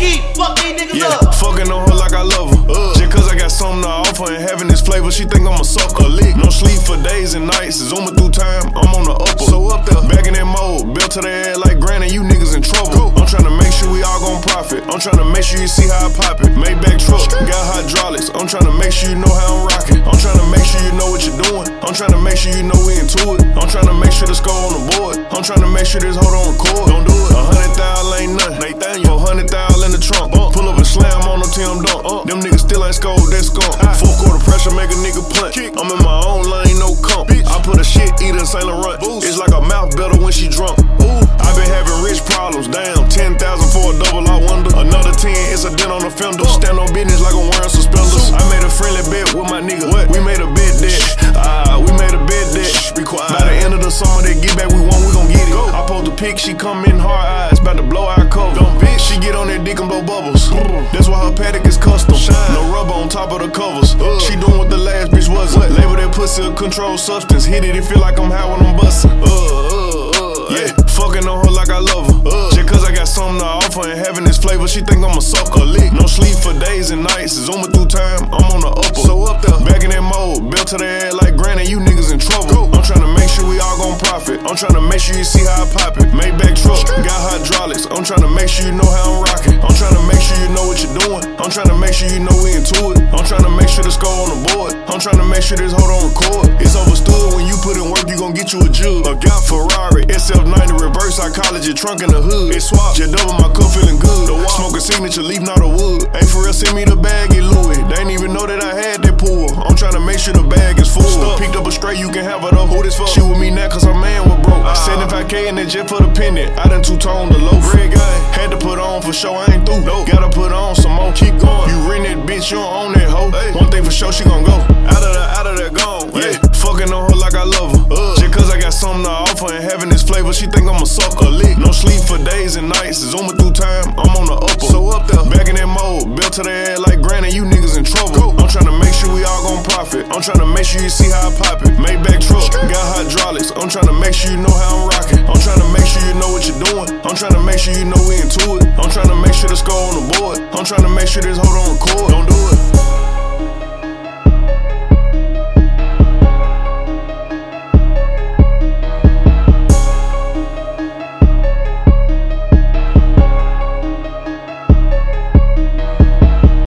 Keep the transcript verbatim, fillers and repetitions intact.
keep fuck these niggas yeah, up. fucking on her like I love her. Uh. Just cause I got something to offer and having this flavor, she think I'm a sucker. Lick. No sleep for days and nights. Zooming through time, I'm on the upper. So up there, back in that mode, built to the head like granny, you niggas in trouble. Go. I'm tryna make sure we all gon' profit. I'm tryna make sure you see how I pop it. Maybach truck, got hydraulics. I'm tryna make sure you know how I'm rocking. I'm tryna make sure you know what you're doing. I'm tryna make sure you know we into it. I'm tryna make sure the score on the board. I'm tryna make sure this hold on record. Don't do it. A hundred thousand ain't nothing. Nathaniel, a hundred thousand in the trunk. Uh, pull up and slam on the Tim Dunk. Uh, them niggas still ain't scored, they skunk. Full quarter pressure, make a nigga punt. I'm in my own lane, no comp. I put a shit eater in Saint Laurent. It's like a mouth better when she drunk. Ooh, I been having rich problems. Damn, ten thousand for a double, I wonder. Another ten, it's a dent on the fender. Stand on business like I'm wearing suspenders. I made a friendly bet with my nigga. What? We made a bet that. Ah, uh, we made a bet that. Be quiet. By the end of the summer, they get back we want, we gon' get it. Go. I post a pic, she come in hard eyes, about to blow our cover. Dumb bitch, she get on that dick and blow bubbles. That's why her paddock is custom. Shine. No rubber on top of the covers. Uh. She doing what the last bitch wasn't. Label that pussy a controlled substance. Hit it, it feel like I'm high when I'm bustin'. Uh, uh, uh, yeah, fucking on her like I love her. Uh. Just cause I got something to offer and having this flavor, she think I'm a sucker. Lick. No sleep for days and nights. Zooming through time, I'm on the upper. So up there, back in that mode, built to the head like granny, you niggas in trouble. Go. I'm tryna make sure we all gon' profit. I'm tryna make sure you see how I pop it. Maybach truck, got hydraulics. I'm tryna make sure you know how I'm rocking. I'm tryna make sure you know what you're doing. I'm tryna make sure you know we into it. I'm tryna make sure the score on the board. I'm tryna make sure this hold on record. It's overstood when you put in work, you gon' get you a jug. A Got Ferrari, S F ninety, reverse psychology, trunk in the hood. It swap, just double my cup feeling good. The walk, smoking signature, leave not a wood. Ain't for real, send me the bag, get Louis. They ain't even know that I had that pool. I'm tryna make sure the bag is full. Stuff. Picked up a straight, you can have it up. Who this fuck? She with me now cause her man was broke. Uh, seventy-five K in that jet for the pendant. I done two-tone the low. Red guy, had to put on for sure, I ain't through. No. Gotta put on some more, keep going. You rent that bitch, you don't own that hoe. Hey. One thing for sure, she gon' go. Out of there, out of there, gone. Yeah, yeah. Fucking on her like I love her. Uh. Just cause I got something to offer and having this flavor, she think I'm a sucker. Lick. No sleep for days and nights. Zooming through time, I'm on the upper. So up there, back in that mode, built to the head like granny, you niggas in trouble. Go. I'm tryna make sure we all gon' profit. I'm tryna make sure you see how I pop it. Maybach truck, got hydraulics. I'm tryna make sure you know how I'm rocking. I'm tryna make sure you know what you're doing. I'm tryna make sure you know we into it. I'm tryna make sure the score on the board. I'm tryna make sure this hold on record. Don't do it.